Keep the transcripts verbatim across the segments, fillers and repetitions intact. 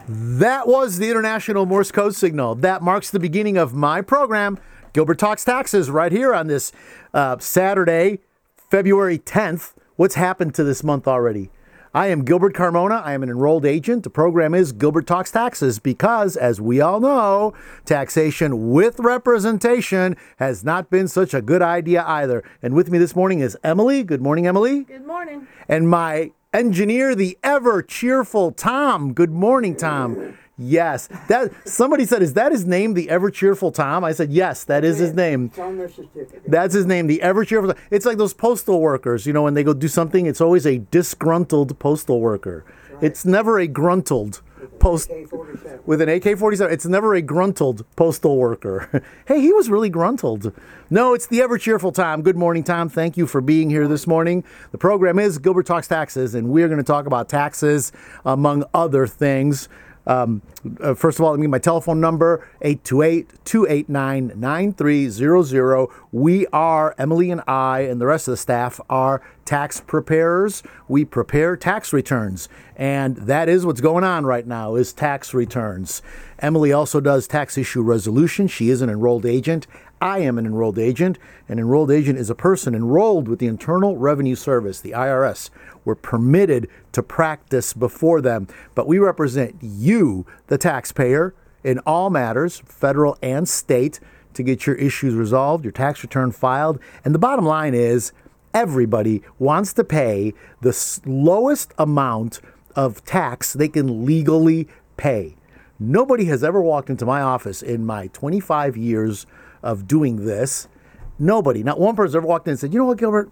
That was the International Morse Code Signal. That marks the beginning of my program, Gilbert Talks Taxes, right here on this uh, Saturday, February tenth. What's happened to this month already? I am Gilbert Carmona. I am an enrolled agent. The program is Gilbert Talks Taxes because, as we all know, taxation with representation has not been such a good idea either. And with me this morning is Emily. Good morning, Emily. Good morning. And my engineer, the ever cheerful Tom. Good morning, Tom. Yes. That somebody said, is that his name, the ever cheerful Tom? I said, yes, that is his name. It's on their certificate. That's his name, the ever cheerful. It's like those postal workers, you know, when they go do something, it's always a disgruntled postal worker. Right. It's never a gruntled post with an A K forty-seven. It's never a gruntled postal worker. Hey, he was really gruntled. No, it's the ever cheerful Tom. Good morning, Tom. Thank you for being here this morning. The program is Gilbert Talks Taxes, and we're going to talk about taxes, among other things. Um, uh, first of all, let me get my telephone number, eight two eight, two eight nine, nine three zero zero. We are, Emily and I and the rest of the staff are tax preparers. We prepare tax returns, and that is what's going on right now is tax returns. Emily also does tax issue resolution. She is an enrolled agent. I am an enrolled agent. An enrolled agent is a person enrolled with the Internal Revenue Service, the I R S. We're permitted to practice before them, but we represent you, the taxpayer, in all matters, federal and state, to get your issues resolved, your tax return filed. And the bottom line is everybody wants to pay the lowest amount of tax they can legally pay. Nobody has ever walked into my office in my twenty-five years of doing this. Nobody, not one person ever walked in and said, you know what, Gilbert?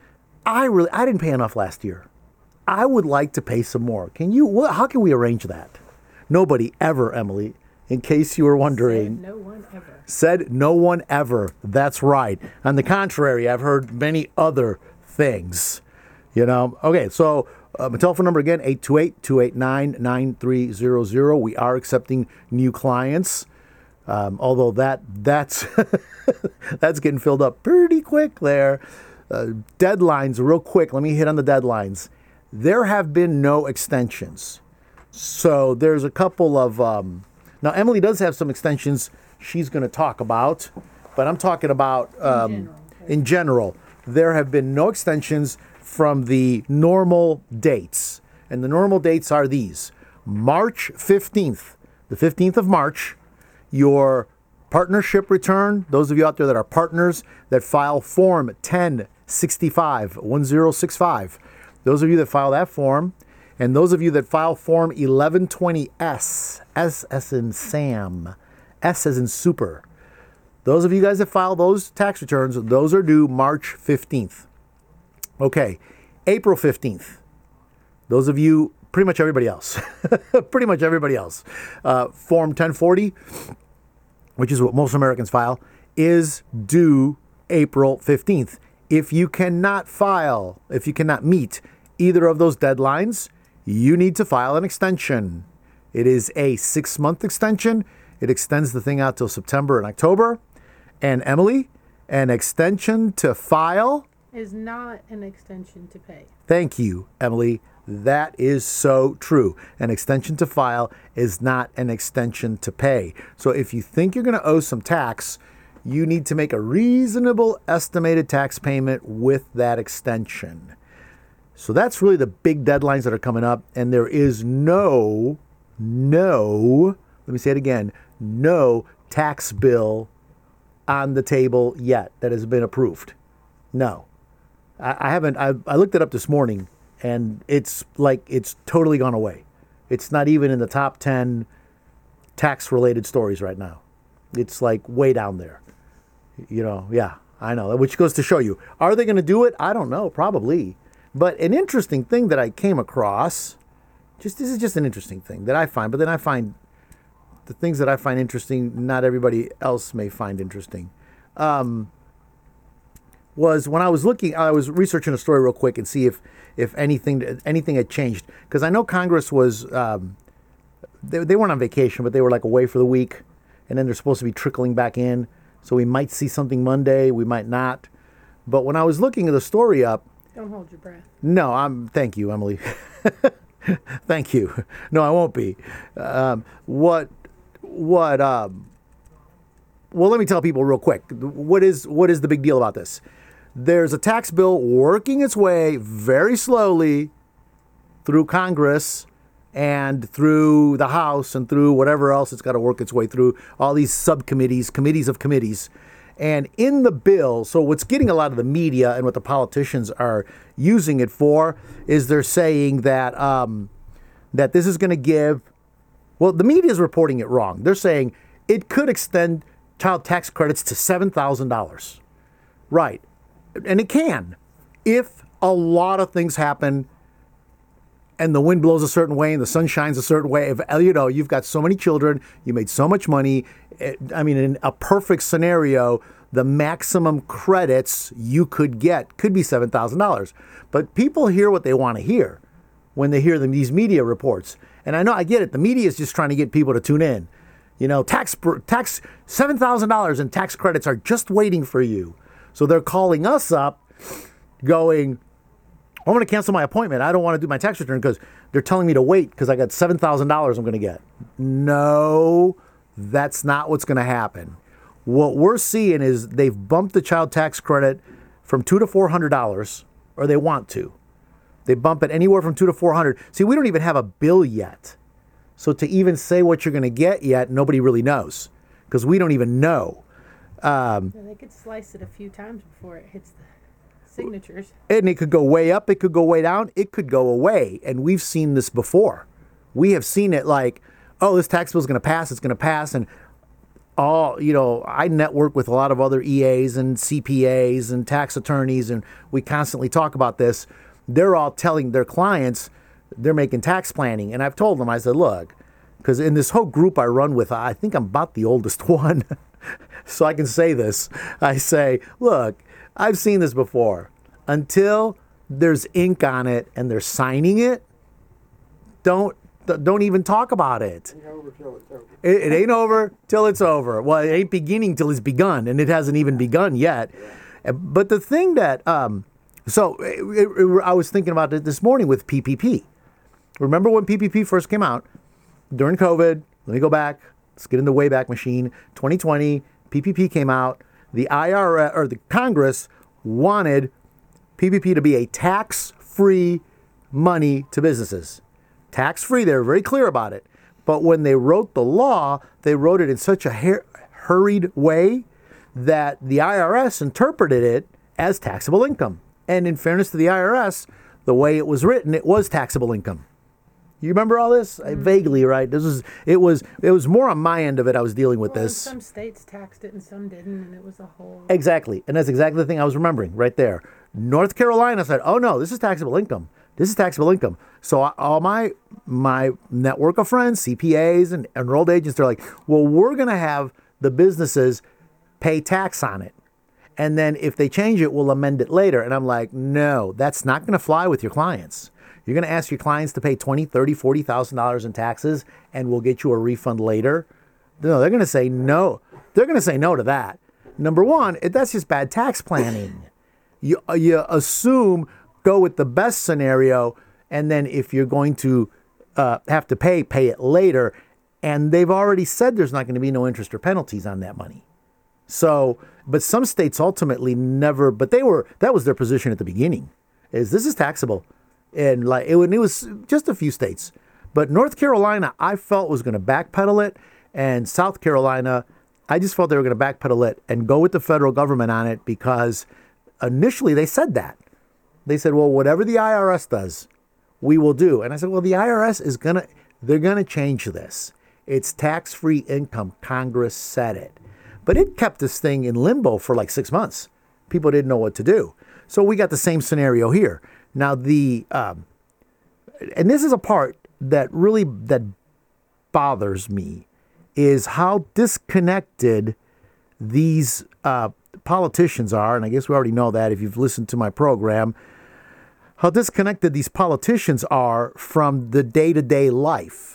I really, I didn't pay enough last year. I would like to pay some more. Can you, what, how can we arrange that? Nobody ever, Emily, in case you were wondering. Said no one ever. Said no one ever. That's right. On the contrary, I've heard many other things, you know. Okay, so uh, my telephone number again, eight two eight, two eight nine, nine three zero zero. We are accepting new clients. Um, although that that's that's getting filled up pretty quick there. Uh, deadlines, real quick. Let me hit on the deadlines. There have been no extensions. So there's a couple of... Um, now, Emily does have some extensions she's going to talk about, but I'm talking about um, in, general, okay. in general. There have been no extensions from the normal dates. And the normal dates are these. March fifteenth, the fifteenth of March, your partnership return, those of you out there that are partners that file Form ten sixty-five, one zero six five, those of you that file that form, and those of you that file Form eleven twenty S, S as in Sam, S as in super, those of you guys that file those tax returns, those are due March fifteenth. Okay, April fifteenth, those of you, pretty much everybody else, pretty much everybody else, uh, Form ten forty, which is what most Americans file, is due April fifteenth. If you cannot file, if you cannot meet either of those deadlines, you need to file an extension. It is a six-month extension. It extends the thing out till September and October. And Emily, an extension to file is not an extension to pay. Thank you, Emily. That is so true. An extension to file is not an extension to pay. So if you think you're going to owe some tax, you need to make a reasonable estimated tax payment with that extension. So that's really the big deadlines that are coming up. And there is no, no, let me say it again, no tax bill on the table yet that has been approved. No. I, I haven't, I, I looked it up this morning. And it's like it's totally gone away. It's not even in the top ten tax-related stories right now. It's like way down there. You know, yeah, I know. Which goes to show you, are they going to do it? I don't know, probably. But an interesting thing that I came across, just this is just an interesting thing that I find, but then I find the things that I find interesting, not everybody else may find interesting. Um, was when I was looking, I was researching a story real quick and see if if anything anything had changed. Because I know Congress was, um, they, they weren't on vacation, but they were like away for the week. And then they're supposed to be trickling back in. So we might see something Monday, we might not. But when I was looking the story up. Don't hold your breath. No, I'm, thank you, Emily. Thank you. No, I won't be. Um, what, what, um, well, let me tell people real quick. What is, what is the big deal about this? There's a tax bill working its way very slowly through Congress and through the House and through whatever else it's got to work its way through, all these subcommittees, committees of committees. And in the bill, so what's getting a lot of the media and what the politicians are using it for is they're saying that um, that this is going to give, well, the media is reporting it wrong. They're saying it could extend child tax credits to seven thousand dollars. Right. And it can, if a lot of things happen and the wind blows a certain way and the sun shines a certain way. If, you know, you've got so many children, you made so much money. I mean, in a perfect scenario, the maximum credits you could get could be seven thousand dollars. But people hear what they want to hear when they hear them, these media reports. And I know, I get it. The media is just trying to get people to tune in. You know, tax, tax seven thousand dollars in tax credits are just waiting for you. So they're calling us up going, I'm going to cancel my appointment. I don't want to do my tax return because they're telling me to wait because I got seven thousand dollars I'm going to get. No, that's not what's going to happen. What we're seeing is they've bumped the child tax credit from two hundred to four hundred dollars, or they want to. They bump it anywhere from two to four hundred. See, we don't even have a bill yet. So to even say what you're going to get yet, nobody really knows because we don't even know. Um, yeah, they could slice it a few times before it hits the signatures. And it could go way up, it could go way down, it could go away. And we've seen this before. We have seen it like, oh, this tax bill is going to pass, it's going to pass. And all, you know, I network with a lot of other E As and C P As and tax attorneys, and we constantly talk about this. They're all telling their clients they're making tax planning. And I've told them, I said, look, because in this whole group I run with, I think I'm about the oldest one. So I can say this. I say, look, I've seen this before. Until there's ink on it and they're signing it, don't don't even talk about it. It ain't over till it's over. It, it ain't over till it's over. Well, it ain't beginning till it's begun, and it hasn't even begun yet. Yeah. But the thing that, um, so it, it, I was thinking about it this morning with P P P. Remember when P P P first came out during COVID? Let me go back. Let's get in the Wayback Machine. twenty twenty, P P P came out. The I R S or the Congress wanted P P P to be a tax-free money to businesses. Tax-free, they were very clear about it. But when they wrote the law, they wrote it in such a hur- hurried way that the I R S interpreted it as taxable income. And in fairness to the I R S, the way it was written, it was taxable income. You remember all this? Mm-hmm. I, vaguely, right? This was it was it was more on my end of it. I was dealing with well, this. Some states taxed it and some didn't, and it was a whole. Exactly, and that's exactly the thing I was remembering right there. North Carolina said, "Oh no, this is taxable income. This is taxable income." So all my my network of friends, C P As and enrolled agents, they're like, "Well, we're going to have the businesses pay tax on it, and then if they change it, we'll amend it later." And I'm like, "No, that's not going to fly with your clients. You're going to ask your clients to pay twenty, thirty, forty thousand dollars in taxes, and we'll get you a refund later." No, they're going to say no. They're going to say no to that. Number one, that's just bad tax planning. You you assume go with the best scenario, and then if you're going to uh, have to pay, pay it later. And they've already said there's not going to be no interest or penalties on that money. So, but some states ultimately never. But they were that was their position at the beginning. Is this is taxable. And like it, it was just a few states, but North Carolina, I felt was going to backpedal it, and South Carolina, I just felt they were going to backpedal it and go with the federal government on it because initially they said that. They said, well, whatever the I R S does, we will do. And I said, well, the I R S is going to, they're going to change this. It's tax-free income. Congress said it. But it kept this thing in limbo for like six months. People didn't know what to do. So we got the same scenario here. Now the, um, and this is a part that really, that bothers me, is how disconnected these uh, politicians are. And I guess we already know that if you've listened to my program, how disconnected these politicians are from the day-to-day life.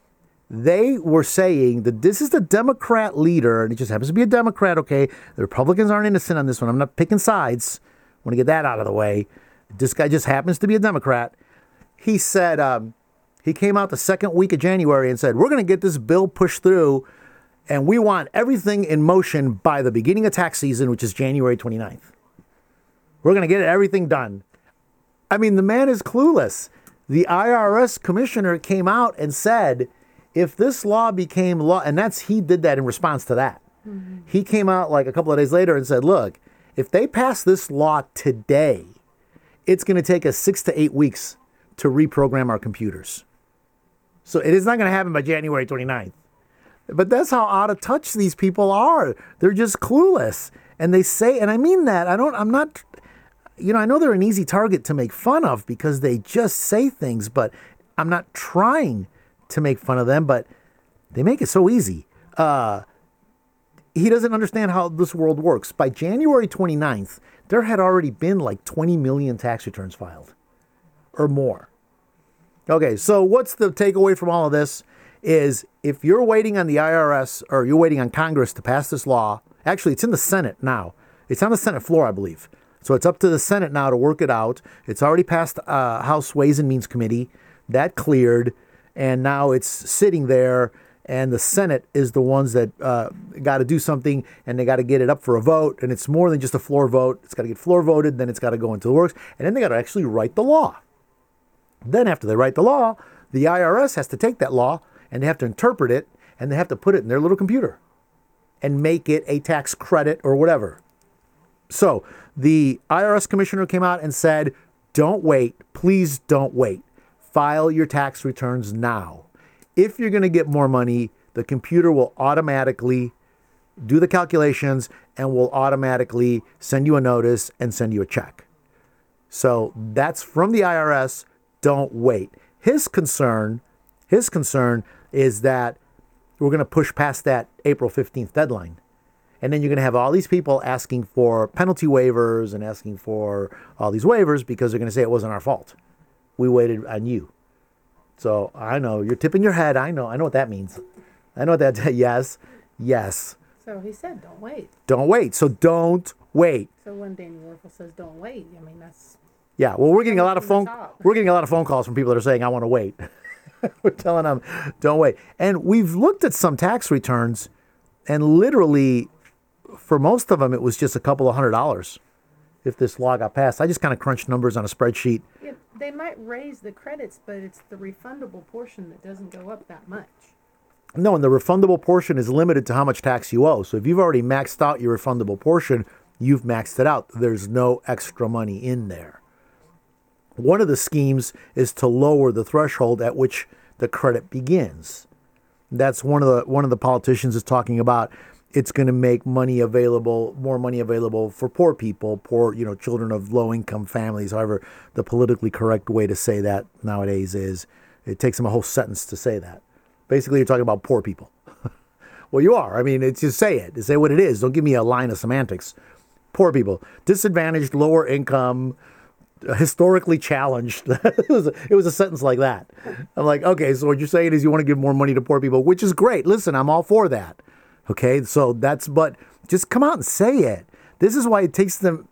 They were saying that this is the Democrat leader, and it just happens to be a Democrat, okay? The Republicans aren't innocent on this one. I'm not picking sides. I want to get that out of the way. This guy just happens to be a Democrat. He said, um, He came out the second week of January and said, we're going to get this bill pushed through, and we want everything in motion by the beginning of tax season, which is January twenty-ninth. We're going to get everything done. I mean, the man is clueless. The I R S commissioner came out and said, if this law became law, and that's, he did that in response to that. Mm-hmm. He came out like a couple of days later and said, look, if they pass this law today, it's going to take us six to eight weeks to reprogram our computers. So it is not going to happen by January twenty-ninth. But that's how out of touch these people are. They're just clueless. And they say, and I mean that, I don't, I'm not, you know, I know they're an easy target to make fun of because they just say things, but I'm not trying to make fun of them, but they make it so easy. Uh, he doesn't understand how this world works. By January twenty-ninth, there had already been like twenty million tax returns filed or more. Okay, so what's the takeaway from all of this is if you're waiting on the I R S or you're waiting on Congress to pass this law, actually it's in the Senate now. It's on the Senate floor, I believe. So it's up to the Senate now to work it out. It's already passed uh, House Ways and Means Committee. That cleared, and now it's sitting there, and the Senate is the ones that uh, got to do something, and they got to get it up for a vote, and it's more than just a floor vote. It's got to get floor voted, then it's got to go into the works, and then they got to actually write the law. Then after they write the law, the I R S has to take that law and they have to interpret it and they have to put it in their little computer and make it a tax credit or whatever. So the I R S commissioner came out and said, don't wait. Please don't wait. File your tax returns now. If you're going to get more money, the computer will automatically do the calculations and will automatically send you a notice and send you a check. So that's from the I R S. Don't wait. His concern, his concern is that we're going to push past that April fifteenth deadline. And then you're going to have all these people asking for penalty waivers and asking for all these waivers because they're going to say it wasn't our fault. We waited on you. So I know you're tipping your head. I know. I know what that means. I know what that, yes, yes. So he said, don't wait. Don't wait. So don't wait. So when Danny Werfel says don't wait, I mean, that's... Yeah, well, we're getting a lot of phone. We're getting a lot of phone calls from people that are saying, "I want to wait." We're telling them, "Don't wait." And we've looked at some tax returns, and literally, for most of them, it was just a couple of hundred dollars. If this law got passed, I just kind of crunched numbers on a spreadsheet. Yeah, they might raise the credits, but it's the refundable portion that doesn't go up that much. No, and the refundable portion is limited to how much tax you owe. So if you've already maxed out your refundable portion, you've maxed it out. There's no extra money in there. One of the schemes is to lower the threshold at which the credit begins. That's one of the one of the politicians is talking about. It's going to make money available, more money available for poor people, poor, you know, children of low-income families. However, the politically correct way to say that nowadays is it takes them a whole sentence to say that. Basically, you're talking about poor people. Well, you are. I mean, it's just say it. Say what it is. Don't give me a line of semantics. Poor people, disadvantaged, lower income, historically challenged. it, was a, it was a sentence like that. I'm like, okay, so what you're saying is you want to give more money to poor people, which is great. Listen, I'm all for that. Okay, so that's, but just come out and say it. This is why it takes them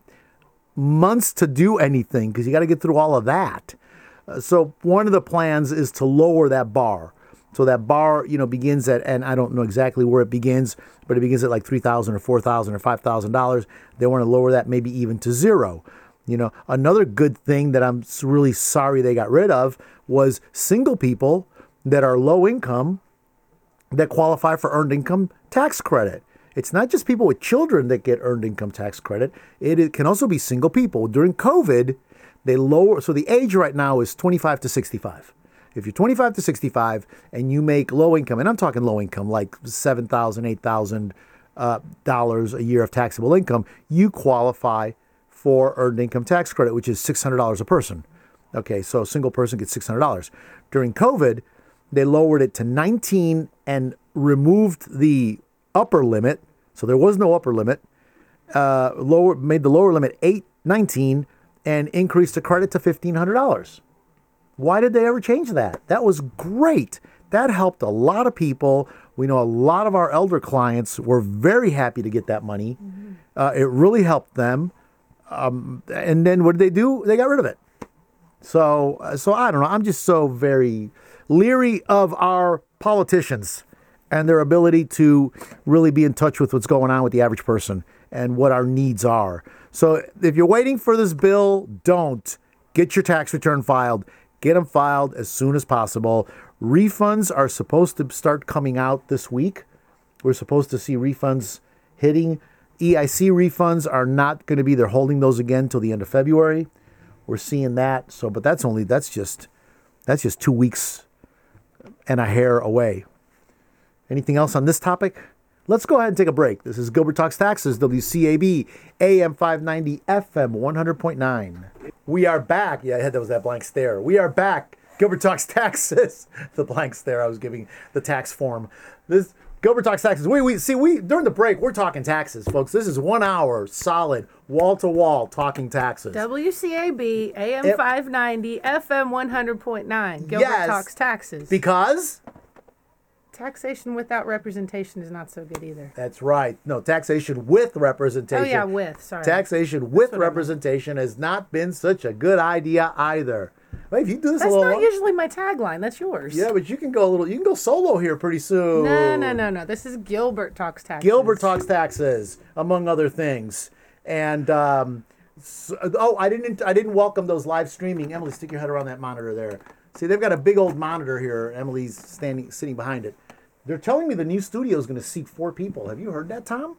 months to do anything, because you got to get through all of that. Uh, so one of the plans is to lower that bar. So that bar, you know, begins at, and I don't know exactly where it begins, but it begins at like three thousand dollars or four thousand dollars or five thousand dollars. They want to lower that maybe even to zero. You know, another good thing that I'm really sorry they got rid of was single people that are low income that qualify for earned income tax credit. It's not just people with children that get earned income tax credit. It, it can also be single people. During COVID, they lower, so the age right now is twenty-five to sixty-five. If you're twenty-five to sixty-five and you make low income, and I'm talking low income, like seven thousand dollars, eight thousand dollars uh, a year of taxable income, you qualify for earned income tax credit, which is six hundred dollars a person. Okay, so a single person gets six hundred dollars. During COVID, they lowered it to nineteen and removed the upper limit. So there was no upper limit. Uh, lower made the lower limit eight nineteen and increased the credit to fifteen hundred dollars. Why did they ever change that? That was great. That helped a lot of people. We know a lot of our elder clients were very happy to get that money. Mm-hmm. Uh, it really helped them. Um, and then what did they do? They got rid of it. So, so I don't know. I'm just so very, leery of our politicians and their ability to really be in touch with what's going on with the average person and what our needs are. So if you're waiting for this bill, don't. Get your tax return filed. Get them filed as soon as possible. Refunds are supposed to start coming out this week. We're supposed to see refunds hitting. E I C refunds are not going to be, they're holding those again till the end of February. We're seeing that. So, but that's only, that's just, that's just two weeks and a hair away. Anything else on this topic? Let's go ahead and take a break. This is Gilbert Talks Taxes, W C A B, A M five ninety, F M one hundred point nine. We are back. Yeah, I had that was that blank stare. We are back. Gilbert Talks Taxes. The blank stare I was giving the tax form. This Gilbert Talks Taxes. We we see we during the break we're talking taxes, folks. This is one hour solid, wall to wall talking taxes. W C A B, A M five ninety, F M one hundred point nine. Gilbert Yes, Talks Taxes. Because Taxation without representation is not so good either. that's right. No, taxation with representation. Oh, yeah, with. Sorry. Taxation with what I meant. representation has not been such a good idea either. Wait, if you do this That's a little not long- usually my tagline. That's yours. Yeah, but you can go a little. You can go solo here pretty soon. No, no, no, no. This is Gilbert Talks Taxes. Gilbert Talks Taxes, among other things. And um, so, oh, I didn't. I didn't welcome those live streaming. Emily, stick your head around that monitor there. See, they've got a big old monitor here. Emily's standing, sitting behind it. They're telling me the new studio is going to seat four people. Have you heard that, Tom?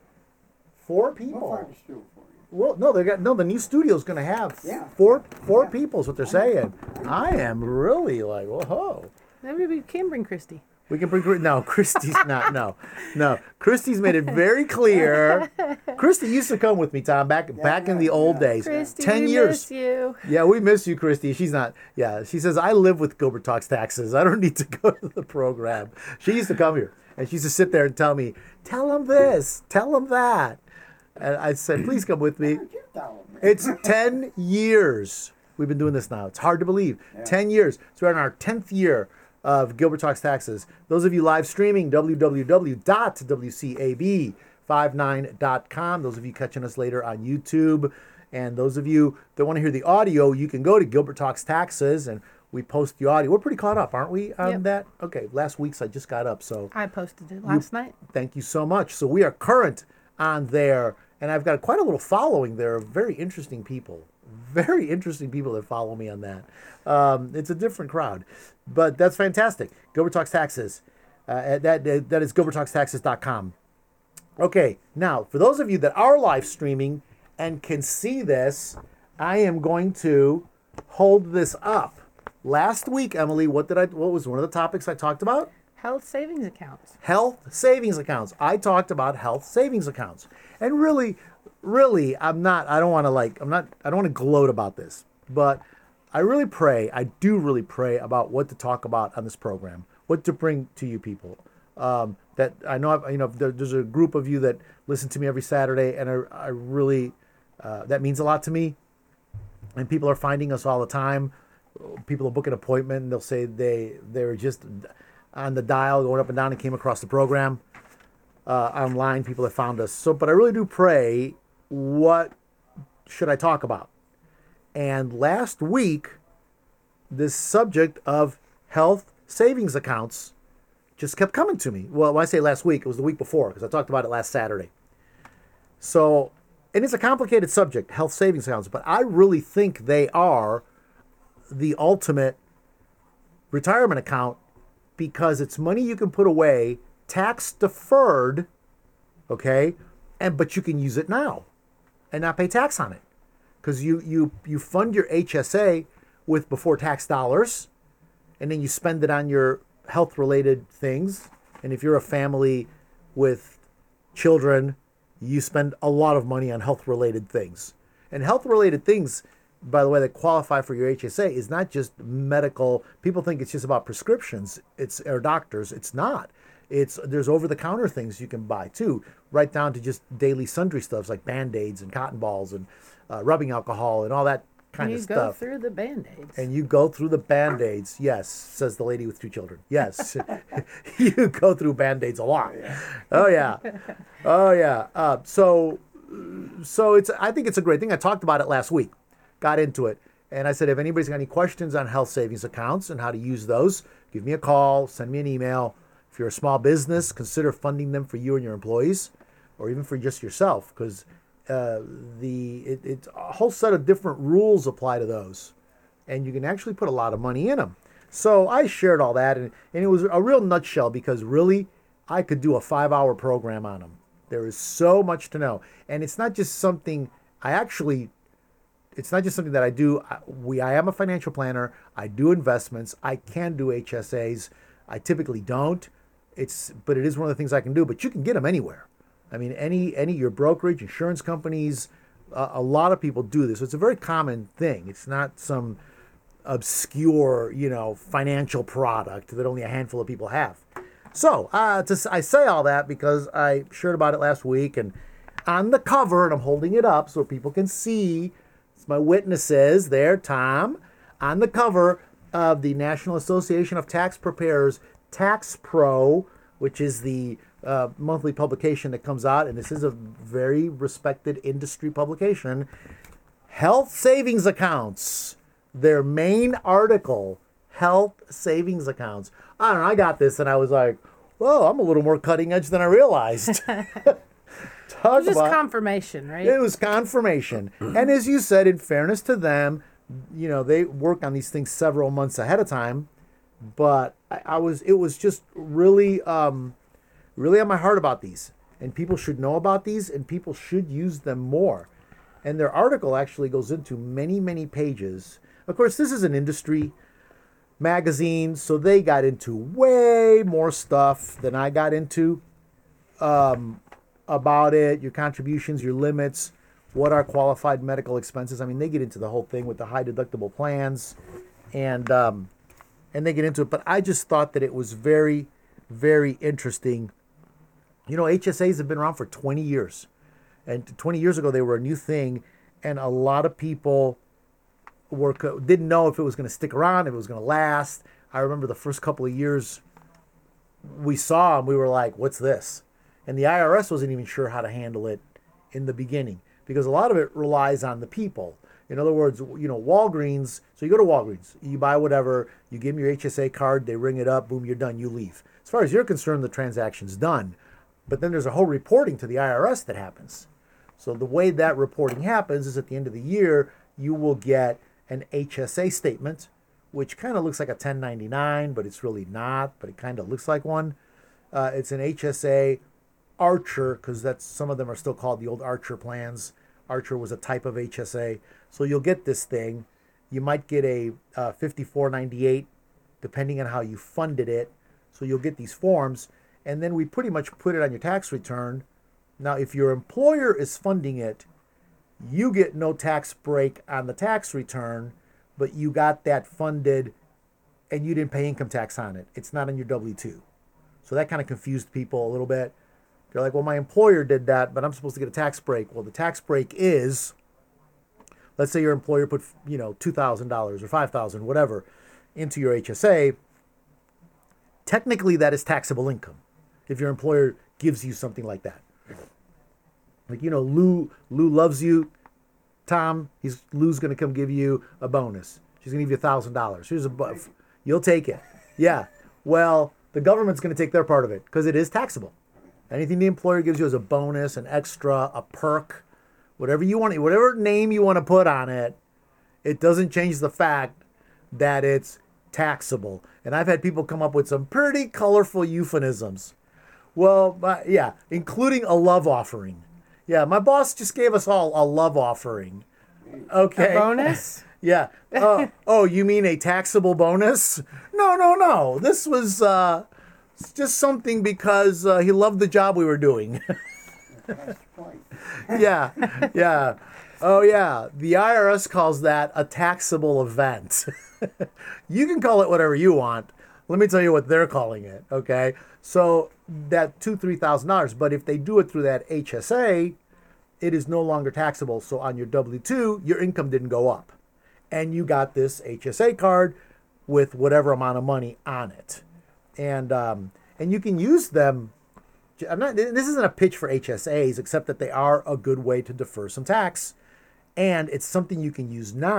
Four people. Well, no, they got no. The new studio is going to have Yeah. four four people. Is what they're saying. I am really like, whoa. Maybe we can bring Christy. We can bring no. Christy's not. No, no. Christy's made it very clear. Christy used to come with me, Tom, back back in the old days. Christy, Ten we years. miss you. Yeah, we miss you, Christy. She's not. Yeah, she says I live with Gilbert Talks Taxes. I don't need to go to the program. She used to come here and she used to sit there and tell me, "Tell him this, tell him that." And I said, "Please come with me." It's ten years we've been doing this now. It's hard to believe. Ten years. So we're in our tenth year of Gilbert Talks Taxes. Those of you live streaming, w w w dot w c a b fifty-nine dot com. Those of you catching us later on YouTube. And those of you that want to hear the audio, you can go to Gilbert Talks Taxes and we post the audio. We're pretty caught up, aren't we, on Yep. that? Okay, last week's I just got up, so I posted it last night. thank you so much. So we are current on there, and I've got quite a little following there of very interesting people. Very interesting people that follow me on that. Um, it's a different crowd, but that's fantastic. Gilbert Talks Taxes. Uh, that, that is gilbert talks taxes dot com. Okay, now, for those of you that are live streaming and can see this, I am going to hold this up. Last week, Emily, what did I? What was one of the topics I talked about? Health savings accounts. Health savings accounts. I talked about health savings accounts. And really, really, I'm not, I don't want to like, I'm not, I don't want to gloat about this, but I really pray, I do really pray about what to talk about on this program, what to bring to you people. Um, that I know, I've, you know, there, there's a group of you that listen to me every Saturday, and I, I really, uh, that means a lot to me. And people are finding us all the time. People will book an appointment, and they'll say they, they're just on the dial going up and down and came across the program uh, online. People have found us. So, but I really do pray, what should I talk about? And last week, this subject of health savings accounts just kept coming to me. Well, when I say last week, it was the week before, because I talked about it last Saturday. So, and it's a complicated subject, health savings accounts, but I really think they are the ultimate retirement account, because it's money you can put away, tax deferred, okay, and but you can use it now and not pay tax on it, because you you you fund your H S A with before tax dollars, and then you spend it on your health related things. And if you're a family with children, you spend a lot of money on health related things. And health related things, by the way, that qualify for your H S A is not just medical. People think it's just about prescriptions. It's or doctors. It's not. It's there's over-the-counter things you can buy too, right down to just daily sundry stuffs like Band-Aids and cotton balls and uh, rubbing alcohol and all that kind You of go stuff. through the Band-Aids. And you go through the Band-Aids. Yes, says the lady with two children. Yes, you go through Band-Aids a lot. Oh yeah, oh yeah. Uh, so, so it's. I think it's a great thing. I talked about it last week. Got into it, And I said, if anybody's got any questions on health savings accounts and how to use those, give me a call, send me an email. If you're a small business, consider funding them for you and your employees, or even for just yourself, because uh, the it, it's a whole set of different rules apply to those, and you can actually put a lot of money in them. So I shared all that, and, and it was a real nutshell, because really I could do a five-hour program on them. There is so much to know, and it's not just something I actually. It's not just something that I do. I, we I am a financial planner. I do investments. I can do H S As. I typically don't. It's but it is one of the things I can do. But you can get them anywhere. I mean, any any your brokerage, insurance companies, uh, a lot of people do this. So it's a very common thing. It's not some obscure, you know, financial product that only a handful of people have. So uh, to, I say all that because I shared about it last week, and on the cover, and I'm holding it up so people can see. It's my witnesses there, Tom, on the cover of the National Association of Tax Preparers Tax Pro, which is the uh, monthly publication that comes out, and this is a very respected industry publication. Health savings accounts, their main article, health savings accounts. I don't know, I got this and I was like, well, I'm a little more cutting edge than I realized. Talk Just about, confirmation, right? It was confirmation. And as you said, in fairness to them, you know, they work on these things several months ahead of time. But I, I was, it was just really, um, really on my heart about these. And people should know about these, and people should use them more. And their article actually goes into many, many pages. Of course, this is an industry magazine, so they got into way more stuff than I got into. Um, about it, your contributions, your limits, what are qualified medical expenses. I mean, they get into the whole thing with the high deductible plans, and um, and they get into it. But I just thought that it was very, very interesting. You know, H S As have been around for twenty years. And twenty years ago, they were a new thing, and a lot of people were didn't know if it was going to stick around, if it was going to last. I remember the first couple of years we saw them, we were like, what's this? And the I R S wasn't even sure how to handle it in the beginning, because a lot of it relies on the people. In other words, you know, Walgreens, so you go to Walgreens, you buy whatever, you give them your H S A card, they ring it up, boom, you're done, you leave. As far as you're concerned, the transaction's done. But then there's a whole reporting to the I R S that happens. So the way that reporting happens is at the end of the year, you will get an H S A statement, which kind of looks like a ten ninety-nine, but it's really not, but it kind of looks like one. Uh, it's an H S A Archer, because that's some of them are still called the old Archer plans. Archer was a type of H S A. So you'll get this thing. You might get a uh, fifty-four ninety-eight, depending on how you funded it. So you'll get these forms, and then we pretty much put it on your tax return. Now, if your employer is funding it, you get no tax break on the tax return, but you got that funded and you didn't pay income tax on it. It's not on your W two. So that kind of confused people a little bit. They're like, well, my employer did that, but I'm supposed to get a tax break. Well, the tax break is, let's say your employer put, you know, two thousand dollars or five thousand dollars, whatever, into your H S A. Technically, that is taxable income if your employer gives you something like that. Like, you know, Lou Lou loves you, Tom. He's Lou's going to come give you a bonus. She's going to give you one thousand dollars. Here's a buff. You'll take it. Yeah. Well, the government's going to take their part of it because it is taxable. Anything the employer gives you as a bonus, an extra, a perk, whatever you want, whatever name you want to put on it, it doesn't change the fact that it's taxable. And I've had people come up with some pretty colorful euphemisms. Well, uh, yeah, including a love offering. Yeah, my boss just gave us all a love offering. Okay. A bonus? Yeah. Uh, oh, you mean a taxable bonus? No, no, no. This was uh, just something because uh, he loved the job we were doing. Yeah, yeah. Oh, yeah. The I R S calls that a taxable event. You can call it whatever you want. Let me tell you what they're calling it, okay? So that two, three thousand dollars. But if they do it through that H S A, it is no longer taxable. So on your W two, your income didn't go up, and you got this H S A card with whatever amount of money on it, and um, and you can use them. I'm not. This isn't a pitch for H S As, except that they are a good way to defer some tax, and it's something you can use now.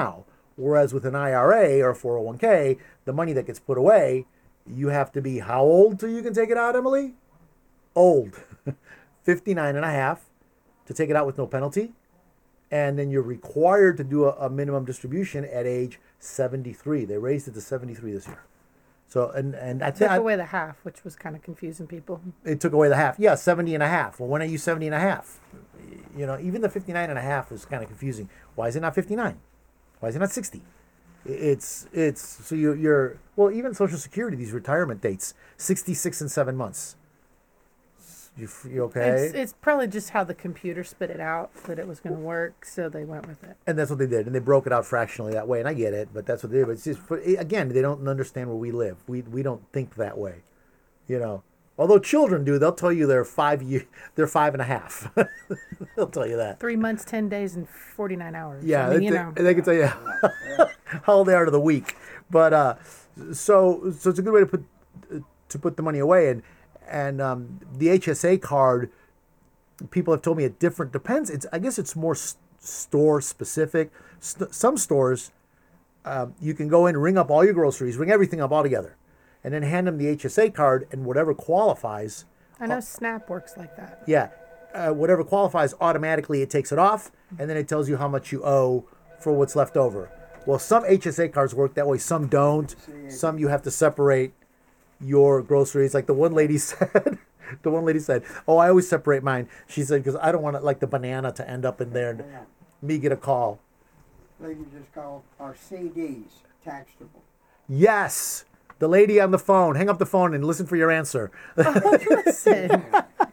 Whereas with an I R A or four oh one k, the money that gets put away, you have to be how old till you can take it out, Emily? Old. fifty-nine and a half to take it out with no penalty. And then you're required to do a, a minimum distribution at age seventy-three. They raised it to seventy-three this year. So, and, and I Took think away the half, which was kind of confusing people. it took away the half. Yeah, seventy and a half. Well, when are you seventy and a half? You know, even the fifty-nine and a half is kind of confusing. Why is it not fifty-nine? Why is it not sixty? It's, it's, so you're, you're, well, even Social Security, these retirement dates, sixty-six and seven months. You, you okay? It's, it's probably just how the computer spit it out that it was going to work, so they went with it. And that's what they did. And they broke it out fractionally that way. And I get it, but that's what they did. But it's just, for, again, they don't understand where we live. We we don't think that way, you know. Although children do, they'll tell you they're five year, they're five and a half. They'll tell you that. Three months, ten days, and forty-nine hours. Yeah, I mean, they, you know. they can tell you how old they are to the week. But uh, so so it's a good way to put to put the money away. And and um, the H S A card, people have told me it different depends. It's I guess it's more s- store specific. St- some stores, um, you can go in, ring up all your groceries, ring everything up all together, and then hand them the H S A card, and whatever qualifies. I know Snap works like that. Yeah, uh, whatever qualifies, automatically it takes it off, and then it tells you how much you owe for what's left over. Well, some H S A cards work that way, some don't. Some you have to separate your groceries. Like the one lady said, the one lady said, "Oh, I always separate mine." She said, "Because I don't want it, like the banana to end up in there and me get a call." Lady just called our C Ds taxable. Yes, the lady on the phone. Hang up the phone and listen for your answer. Oh, listen.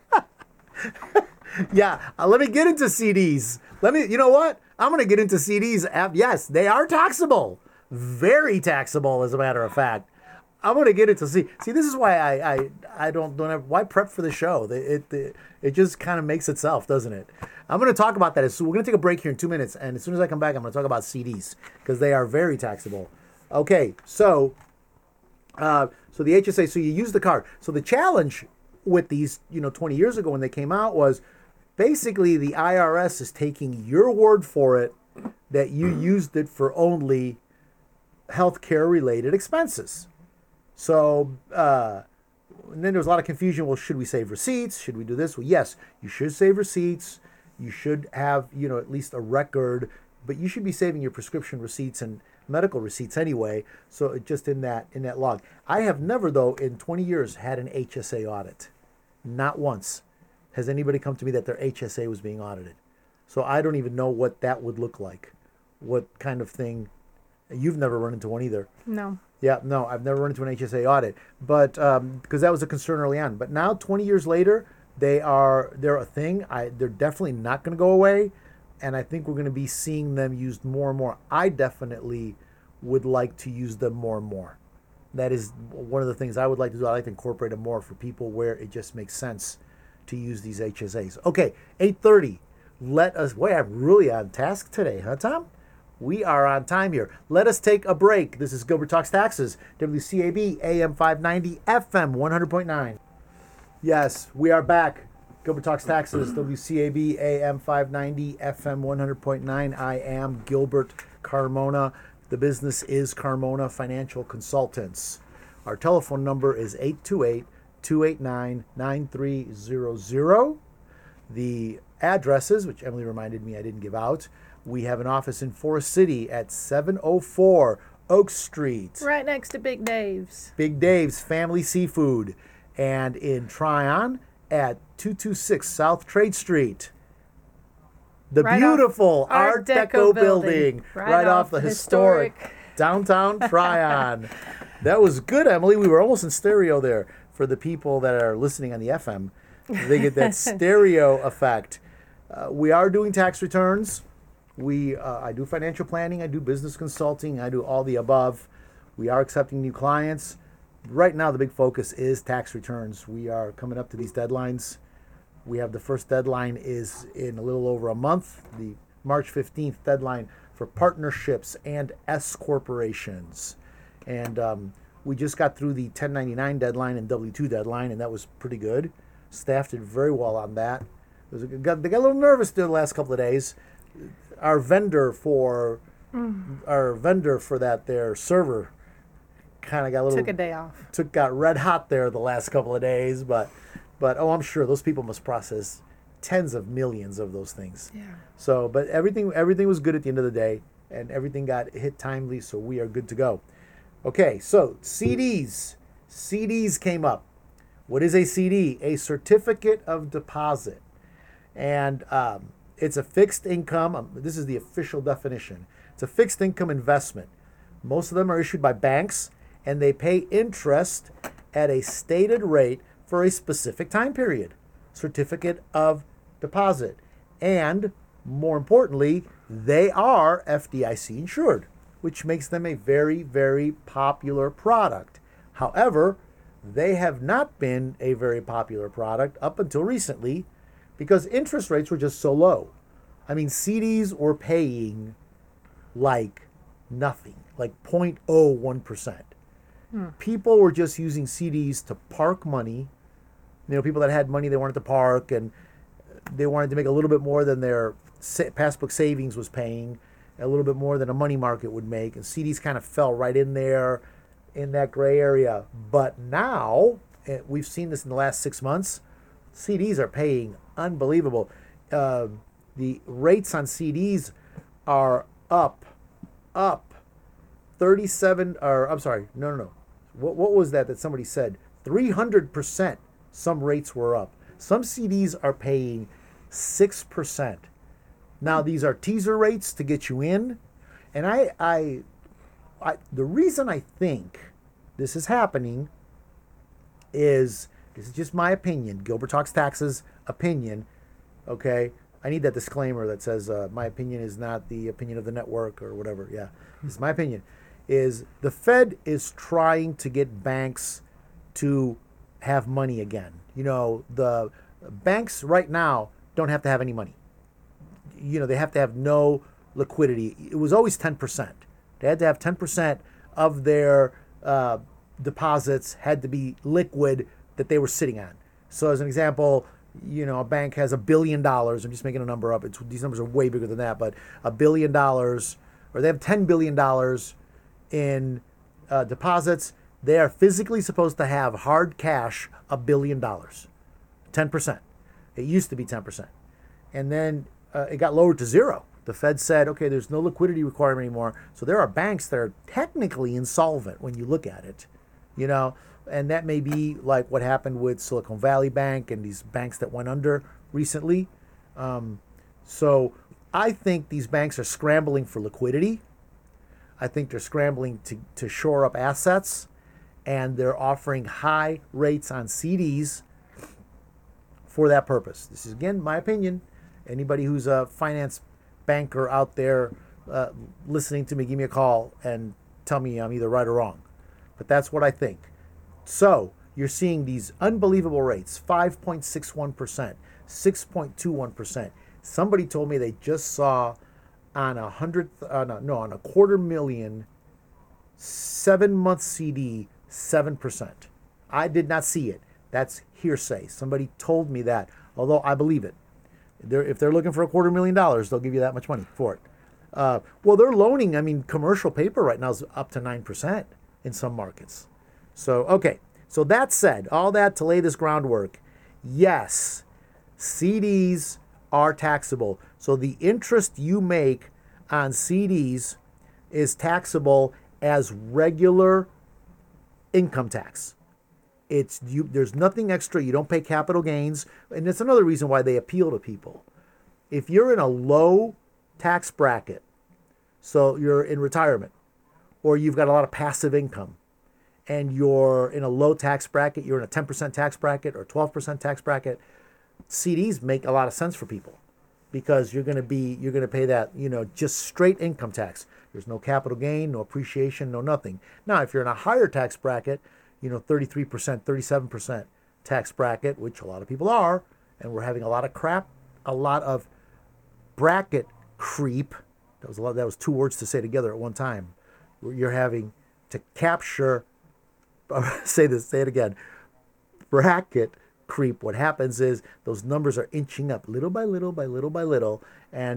Yeah, uh, let me get into C Ds. Let me, you know what? I'm going to get into C Ds. Uh, yes, they are taxable. Very taxable, as a matter of fact. I'm going to get into C. See, this is why I I, I don't don't have, why prep for the show. It it, it just kind of makes itself, doesn't it? I'm going to talk about that. So we're going to take a break here in two minutes, and as soon as I come back, I'm going to talk about C Ds because they are very taxable. Okay, so uh, so the H S A. So you use the card. So the challenge with these, you know, twenty years ago when they came out was basically the I R S is taking your word for it that you used it for only healthcare related expenses. So uh, and then there was a lot of confusion. Well, should we save receipts? Should we do this? Well, yes, you should save receipts. You should have, you know, at least a record, but you should be saving your prescription receipts and medical receipts anyway. So it just in that in that log. I have never, though, in twenty years had an H S A audit. Not once has anybody come to me that their H S A was being audited. So I don't even know what that would look like. What kind of thing? You've never run into one either. No. Yeah, no, I've never run into an H S A audit, but um, because that was a concern early on. But now, twenty years later, they are they're a thing. I they're definitely not going to go away, and I think we're going to be seeing them used more and more. I definitely would like to use them more and more. That is one of the things I would like to do. I like to incorporate them more for people where it just makes sense to use these H S As. Okay, eight thirty. Let us. Boy, I'm really on task today, huh, Tom? We are on time here. Let us take a break. This is Gilbert Talks Taxes, W C A B, A M five ninety, F M one hundred point nine. Yes, we are back. Gilbert Talks Taxes, W C A B, A M five ninety, F M one hundred point nine. I am Gilbert Carmona. The business is Carmona Financial Consultants. Our telephone number is eight two eight, two eight nine, nine three zero zero. The addresses, which Emily reminded me I didn't give out, we have an office in Forest City at seven oh four Oak Street. Right next to Big Dave's. Big Dave's Family Seafood. And in Tryon at two two six South Trade Street. The Right beautiful off Art Art Deco, Deco building, building, right, right off off the the historic, historic. downtown Tryon. That was good, Emily. We were almost in stereo there for the people that are listening on the F M. They get that stereo effect. Uh, we are doing tax returns. We, uh, I do financial planning, I do business consulting, I do all the above. We are accepting new clients. Right now, the big focus is tax returns. We are coming up to these deadlines. We have the first deadline is in a little over a month, the March fifteenth deadline for partnerships and S corporations. And um, we just got through the ten ninety-nine deadline and W two deadline, and that was pretty good. Staff did very well on that. It was a, got, they got a little nervous there the last couple of days. Our vendor for our vendor for that their server kind of got a little Took a day off. took got red hot there the last couple of days, but but oh, I'm sure those people must process tens of millions of those things. Yeah. So, but everything everything was good at the end of the day, and everything got hit timely, so we are good to go. Okay, so C Ds, C Ds came up. What is a C D? A certificate of deposit, and um, it's a fixed income. Um, this is the official definition. It's a fixed income investment. Most of them are issued by banks, and they pay interest at a stated rate for a specific time period. Certificate of deposit. And more importantly, they are F D I C insured, which makes them a very, very popular product. However, they have not been a very popular product up until recently because interest rates were just so low. I mean, C Ds were paying like nothing, like zero point zero one percent. Hmm. People were just using C Ds to park money. You know, people that had money they wanted to park, and they wanted to make a little bit more than their passbook savings was paying, a little bit more than a money market would make, and C Ds kind of fell right in there in that gray area. But now, we've seen this in the last six months, C Ds are paying unbelievable. Uh, the rates on C Ds are up, up, thirty-seven, or I'm sorry, no, no, no. What, what was that that somebody said? three hundred percent. Some rates were up. Some C Ds are paying six percent. Now, these are teaser rates to get you in. And I, I, I, the reason I think this is happening is, this is just my opinion, Gilbert Talks Taxes opinion, okay? I need that disclaimer that says uh, my opinion is not the opinion of the network or whatever. Yeah, it's my opinion. Is the Fed is trying to get banks to have money again. You know, the banks right now don't have to have any money. You know, they have to have no liquidity. It was always ten percent. They had to have ten percent of their uh, deposits had to be liquid that they were sitting on. So as an example, you know, a bank has a billion dollars. I'm just making a number up. It's, these numbers are way bigger than that, but a billion dollars, or they have ten billion dollars in uh, deposits. They are physically supposed to have hard cash a billion dollars, ten percent. It used to be ten percent. And then uh, it got lowered to zero. The Fed said, okay, there's no liquidity requirement anymore. So there are banks that are technically insolvent when you look at it, you know, and that may be like what happened with Silicon Valley Bank and these banks that went under recently. Um, so I think these banks are scrambling for liquidity. I think they're scrambling to, to shore up assets. And they're offering high rates on C Ds for that purpose. This is, again, my opinion. Anybody who's a finance banker out there uh, listening to me, give me a call and tell me I'm either right or wrong. But that's what I think. So you're seeing these unbelievable rates, five point six one percent, six point two one percent. Somebody told me they just saw on a hundred, uh, no, no, on a quarter million, seven-month C D, seven percent. I did not see it. That's hearsay. Somebody told me that, although I believe it. They're, if they're looking for a quarter million dollars, they'll give you that much money for it. Uh, well, they're loaning, I mean, commercial paper right now is up to nine percent in some markets. So, okay. So that said, all that to lay this groundwork, yes, C Ds are taxable. So the interest you make on C Ds is taxable as regular income tax. It's you. There's nothing extra. You don't pay capital gains, and that's another reason why they appeal to people. If you're in a low tax bracket, so you're in retirement, or you've got a lot of passive income, and you're in a low tax bracket, you're in a ten percent tax bracket or twelve percent tax bracket, C Ds make a lot of sense for people because you're going to be you're going to pay that, you know, just straight income tax. There's no capital gain, no appreciation, no nothing. Now, if you're in a higher tax bracket, you know, thirty-three percent, thirty-seven percent tax bracket, which a lot of people are, and we're having a lot of crap, a lot of bracket creep. That was a lot. That was two words to say together at one time. You're having to capture. say this. Say it again. Bracket creep. What happens is those numbers are inching up little by little by little by little, and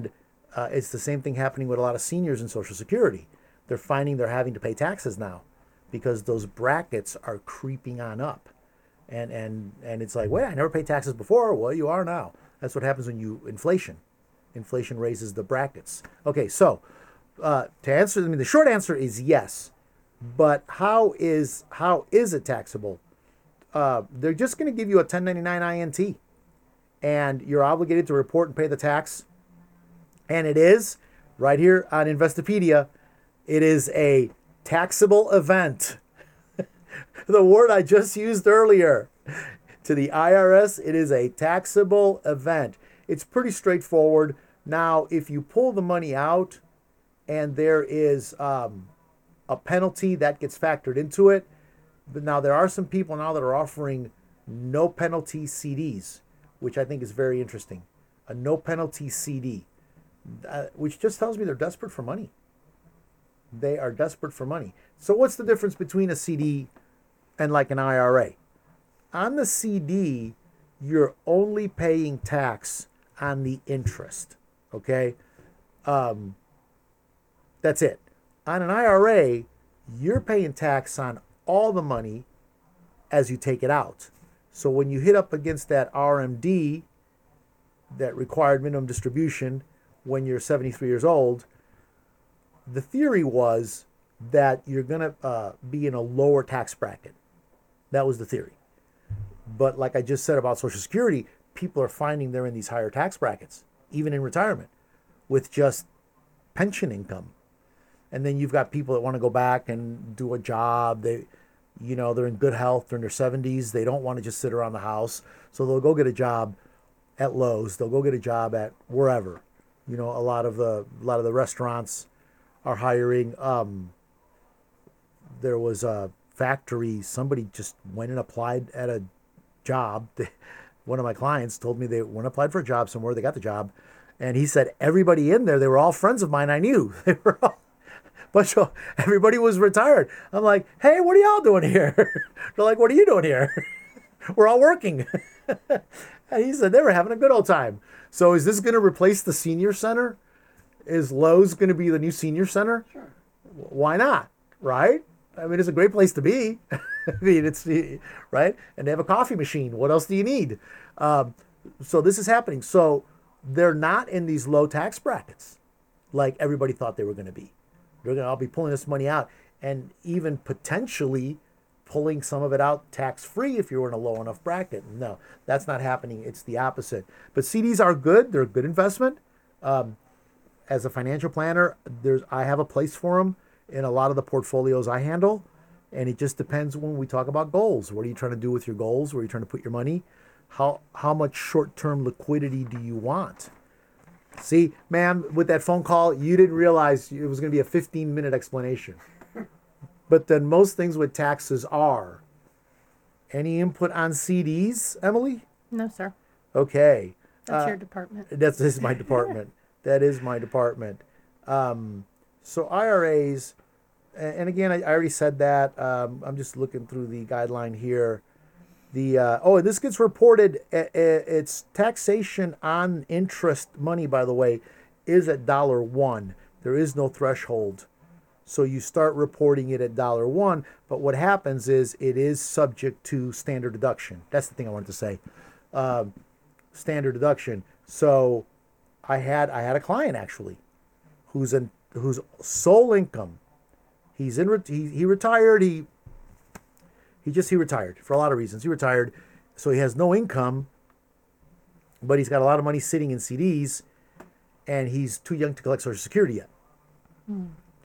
Uh, it's the same thing happening with a lot of seniors in Social Security. They're finding they're having to pay taxes now because those brackets are creeping on up. And, and, and it's like, wait, I never paid taxes before. Well, you are now. That's what happens when you inflation. Inflation raises the brackets. Okay, so uh, to answer, I mean, the short answer is yes. But how is how is it taxable? Uh, they're just going to give you a ten ninety-nine I N T, and you're obligated to report and pay the tax. And it is, right here on Investopedia, it is a taxable event. The word I just used earlier. To the I R S, it is a taxable event. It's pretty straightforward. Now, if you pull the money out and there is um, a penalty, that gets factored into it. But now there are some people now that are offering no penalty C Ds, which I think is very interesting. A no penalty C D, uh, which just tells me they're desperate for money. They are desperate for money. So what's the difference between a C D and like an I R A? On the C D, you're only paying tax on the interest, okay? Um, that's it. On an I R A, you're paying tax on all the money as you take it out. So when you hit up against that R M D, that required minimum distribution, when you're seventy-three years old, the theory was that you're going to uh, be in a lower tax bracket. That was the theory. But like I just said about Social Security, people are finding they're in these higher tax brackets, even in retirement, with just pension income. And then you've got people that want to go back and do a job. They, you know, they're in good health. They're in their seventies. They don't want to just sit around the house. So they'll go get a job at Lowe's. They'll go get a job at wherever. You know, a lot of the a lot of the restaurants are hiring. Um, there was a factory. Somebody just went and applied at a job. One of my clients told me they went and applied for a job somewhere. They got the job. And he said, everybody in there, they were all friends of mine I knew. They were all, bunch of, everybody was retired. I'm like, hey, what are y'all doing here? They're like, what are you doing here? We're all working. And he said, they were having a good old time. So is this going to replace the senior center? Is Lowe's going to be the new senior center? Sure. Why not? Right? I mean, it's a great place to be. I mean, it's, right? And they have a coffee machine. What else do you need? Um, so this is happening. So they're not in these low tax brackets like everybody thought they were going to be. They're going to all be pulling this money out and even potentially pulling some of it out tax-free if you're in a low enough bracket. No, that's not happening. It's the opposite. But C Ds are good. They're a good investment. Um, as a financial planner, there's I have a place for them in a lot of the portfolios I handle. And it just depends when we talk about goals. What are you trying to do with your goals? Where are you trying to put your money? How how much short-term liquidity do you want? See, ma'am, with that phone call, you didn't realize it was going to be a fifteen-minute explanation. But then most things with taxes are. Any input on C Ds, Emily? No, sir. Okay. That's Uh, your department. That's this is my department. That is my department. Um, so I R As, a- and again, I, I already said that. Um, I'm just looking through the guideline here. The uh, oh, and this gets reported. uh, uh, It's taxation on interest money, by the way, is at dollar one. There is no threshold, so you start reporting it at dollar one. But what happens is it is subject to standard deduction. That's the thing I wanted to say. Um, standard deduction. So I had I had a client actually, who's in whose sole income. He's in. re- He, he retired. He. He just, he retired for a lot of reasons. He retired, so he has no income, but he's got a lot of money sitting in C Ds, and he's too young to collect Social Security yet. Mm.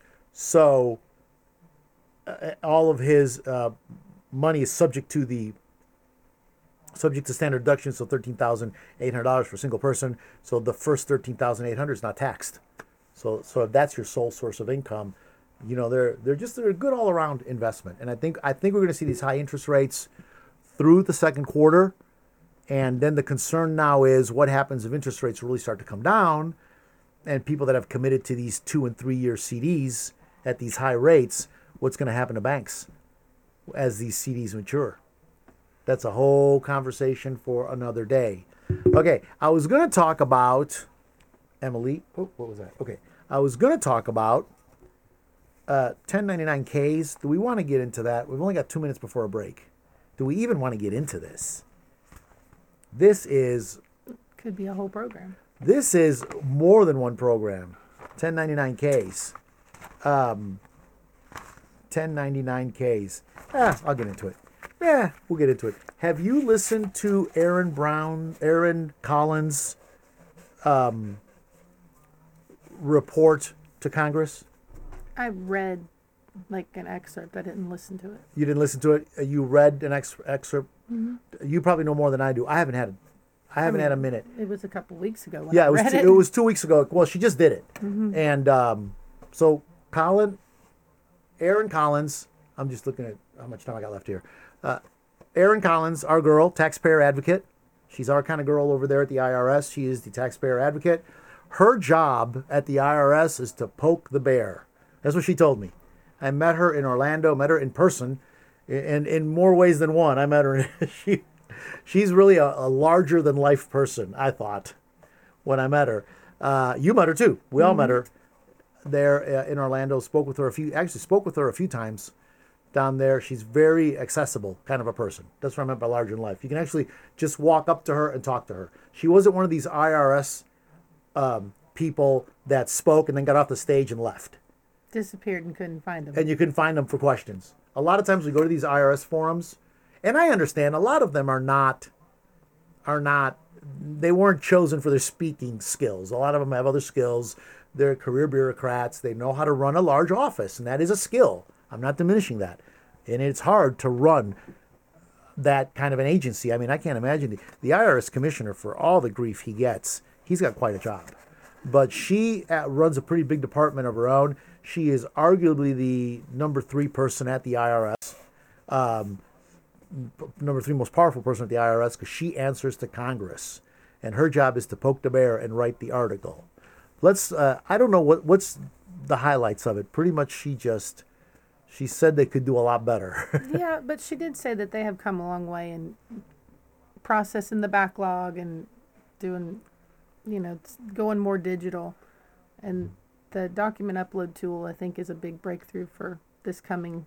So uh, all of his uh, money is subject to the, subject to standard deduction, so thirteen thousand eight hundred dollars for a single person. So the first thirteen thousand eight hundred dollars is not taxed. So, so if that's your sole source of income, you know, they're they're just they're a good all around investment. And I think I think we're going to see these high interest rates through the second quarter. And then the concern now is what happens if interest rates really start to come down, and people that have committed to these two and three year C Ds at these high rates, what's going to happen to banks as these C Ds mature? That's a whole conversation for another day. Okay, I was going to talk about Emily. Oh, what was that? Okay. I was going to talk about uh, ten ninety-nine Ks. Do we want to get into that? We've only got two minutes before a break. Do we even want to get into this? This is Could be a whole program. this is more than one program. ten ninety-nine Ks. Um, ten ninety-nine Ks. Ah, I'll get into it. Yeah, we'll get into it. Have you listened to Aaron Brown, Aaron Collins' um, report to Congress? I read like an excerpt. I didn't listen to it. You didn't listen to it. Uh, You read an ex- excerpt. You probably know more than I do. I haven't had, I haven't mean, had a minute. It was a couple weeks ago when Yeah, I it was. read Two, it. it was two weeks ago. Well, she just did it, and um, so Colin, Aaron Collins. I'm just looking at how much time I got left here. Uh, Aaron Collins, our girl, taxpayer advocate. She's our kind of girl over there at the I R S. She is the taxpayer advocate. Her job at the I R S is to poke the bear. That's what she told me. I met her in Orlando, met her in person, in in more ways than one. I met her. In, she, she's really a, a larger than life person, I thought, when I met her. Uh, you met her too. We all met her there uh, in Orlando. Spoke with her a few. Actually, spoke with her a few times down there. She's very accessible kind of a person. That's what I meant by larger than life. You can actually just walk up to her and talk to her. She wasn't one of these I R S um, people that spoke and then got off the stage and left. Disappeared and couldn't find them. And you couldn't find them for questions. A lot of times we go to these I R S forums, and I understand a lot of them are not, are not, they weren't chosen for their speaking skills. A lot of them have other skills. They're career bureaucrats. They know how to run a large office, and that is a skill. I'm not diminishing that. And it's hard to run that kind of an agency. I mean, I can't imagine the, the I R S commissioner, for all the grief he gets, he's got quite a job. But she uh, runs a pretty big department of her own. She is arguably the number three person at the I R S, um, p- number three most powerful person at the I R S, because she answers to Congress. And her job is to poke the bear and write the article. Let's, uh, I don't know what what's the highlights of it. Pretty much she just, she said they could do a lot better. Yeah, but she did say that they have come a long way in processing the backlog and doing, you know, s- going more digital. And the document upload tool, I think, is a big breakthrough for this coming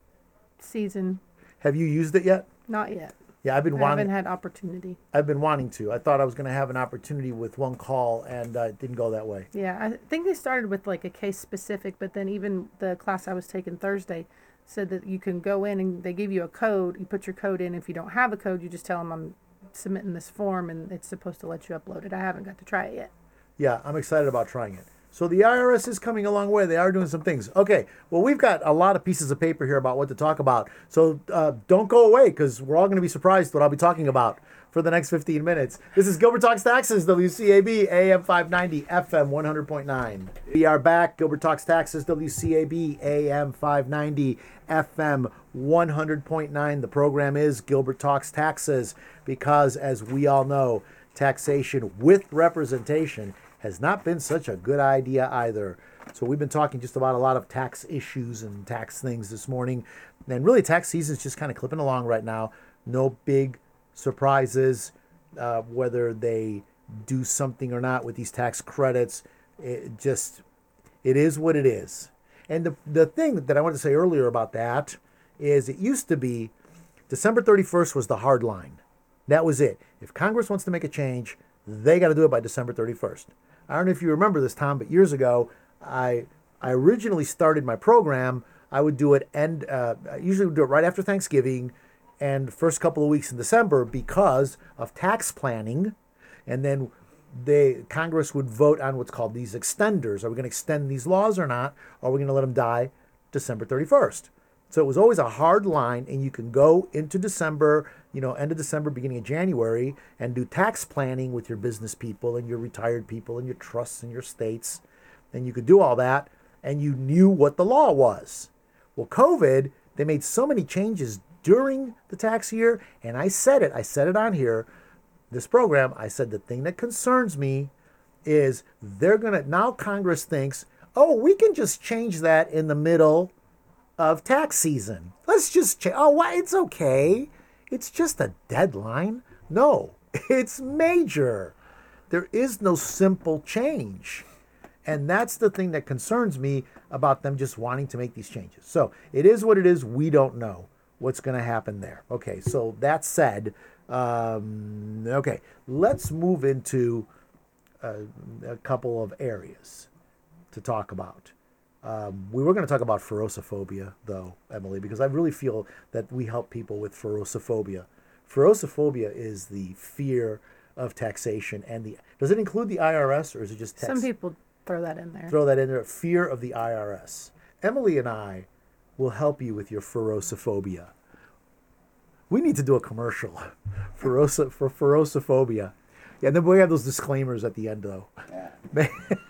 season. Have you used it yet? Not yet. Yeah, I've been I wanting. haven't had opportunity. I've been wanting to. I thought I was going to have an opportunity with one call, and uh, it didn't go that way. Yeah, I think they started with like a case specific, but then even the class I was taking Thursday said that you can go in and they give you a code. You put your code in. If you don't have a code, you just tell them I'm submitting this form, and it's supposed to let you upload it. I haven't got to try it yet. Yeah, I'm excited about trying it. So the I R S is coming a long way. They are doing some things. Okay, well, we've got a lot of pieces of paper here about what to talk about. So uh, don't go away, because we're all going to be surprised what I'll be talking about for the next fifteen minutes. This is Gilbert Talks Taxes, W C A B, A M five ninety, F M one hundred point nine. We are back. Gilbert Talks Taxes, W C A B, A M five ninety, F M one hundred point nine. The program is Gilbert Talks Taxes because, as we all know, taxation with representation has not been such a good idea either. So we've been talking just about a lot of tax issues and tax things this morning. And really, tax season is just kind of clipping along right now. No big surprises, uh, whether they do something or not with these tax credits. It just, it is what it is. And the, the thing that I wanted to say earlier about that is it used to be December thirty-first was the hard line. That was it. If Congress wants to make a change, they got to do it by December thirty-first. I don't know if you remember this, Tom, but years ago, I I originally started my program. I would do it end. Uh, I usually would do it right after Thanksgiving, and first couple of weeks in December because of tax planning, and then they Congress would vote on what's called these extenders. Are we going to extend these laws or not? Or are we going to let them die December thirty-first? So it was always a hard line, and you can go into December, you know, end of December, beginning of January, and do tax planning with your business people and your retired people and your trusts and your states. And you could do all that, and you knew what the law was. Well, COVID, they made so many changes during the tax year, and I said it, I said it on here, this program, I said the thing that concerns me is they're going to, now Congress thinks, oh, we can just change that in the middle of tax season. Let's just change. Oh, why? It's okay. It's just a deadline. No, it's major. There is no simple change. And that's the thing that concerns me about them just wanting to make these changes. So it is what it is. We don't know what's going to happen there. Okay, so that said, um, okay, let's move into uh, a couple of areas to talk about. Um, we were going to talk about ferociphobia, though, Emily, because I really feel that we help people with ferociphobia. Ferociphobia is the fear of taxation, and the does it include the I R S, or is it just tax? Some people throw that in there. Throw that in there. Fear of the I R S. Emily and I will help you with your ferociphobia. We need to do a commercial Feroci- for ferociphobia. Yeah, and then we have those disclaimers at the end, though. Yeah. May,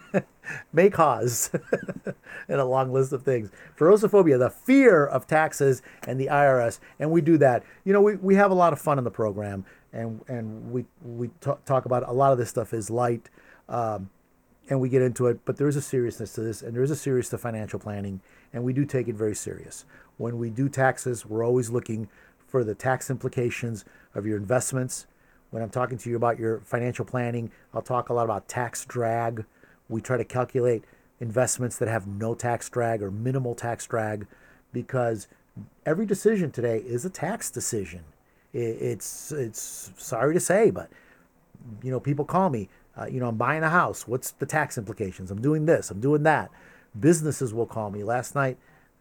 may cause and a long list of things. Ferociphobia, the fear of taxes and the I R S, and we do that. You know, we, we have a lot of fun in the program, and and we we t- talk about a lot of this stuff is light. Um, And we get into it, but there is a seriousness to this, and there is a seriousness to financial planning, and we do take it very serious. When we do taxes, we're always looking for the tax implications of your investments. When I'm talking to you about your financial planning, I'll talk a lot about tax drag. We try to calculate investments that have no tax drag or minimal tax drag, because every decision today is a tax decision. It's it's sorry to say, but you know, people call me. Uh, you know, I'm buying a house. What's the tax implications? I'm doing this. I'm doing that. Businesses will call me. Last night,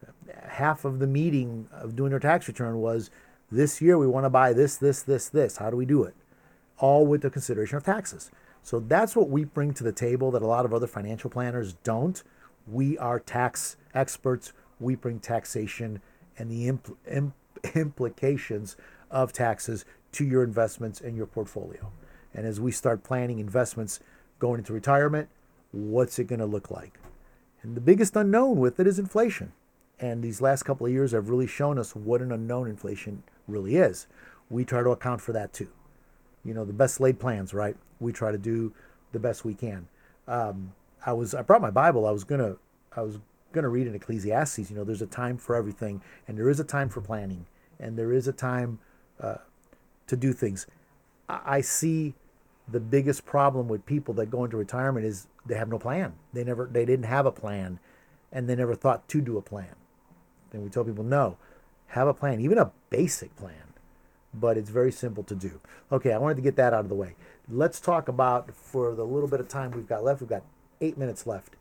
half of the meeting of doing their tax return was, this year we want to buy this, this, this, this. How do we do it? All with the consideration of taxes. So that's what we bring to the table that a lot of other financial planners don't. We are tax experts. We bring taxation and the impl- imp- implications of taxes to your investments and your portfolio. And as we start planning investments going into retirement, what's it going to look like? And the biggest unknown with it is inflation. And these last couple of years have really shown us what an unknown inflation really is. We try to account for that too. You know, the best laid plans, right? We try to do the best we can. Um, I was I brought my Bible. I was gonna I was gonna read in Ecclesiastes. You know, there's a time for everything, and there is a time for planning, and there is a time uh, to do things. I, I see. The biggest problem with people that go into retirement is they have no plan. They never, they didn't have a plan, and they never thought to do a plan. And we tell people, no, have a plan, even a basic plan, but it's very simple to do. Okay, I wanted to get that out of the way. Let's talk about, for the little bit of time we've got left, we've got eight minutes left.